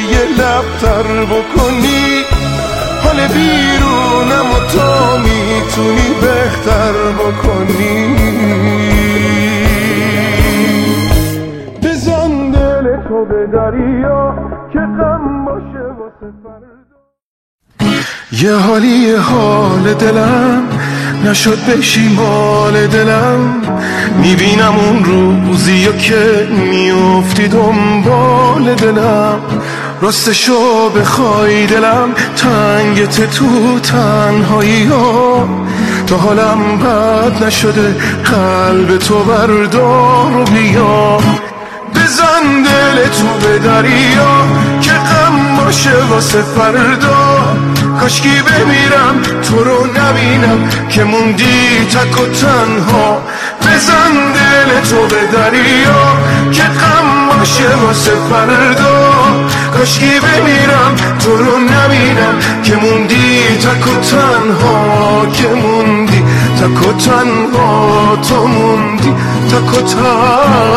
یه لبتر بکنی، حال بیرونم و تو میتونی بهتر بکنی. بزن دل تو به دریا که غم باشه واسه فردا. یه حالی حال دلم نشد بشی مال دلم، میبینم اون روزیو که میافتی دنبال دلم. راستشو بخوای دلم تنگت تو تنهایی ها، تا حالم بد نشده قلب تو بردار و بیا. بزن دل تو به دریا که غم باشه واسه فردا، کاشکی بمیرم تو رو نبینم که موندی تک و تنها. بزن دل تو به دریا که غم باشه واسه فردا، کاشکی بمیرم تو رو نبینم که موندی تک و تنها، که موندی تک و تنها، تو موندی تک و تنها.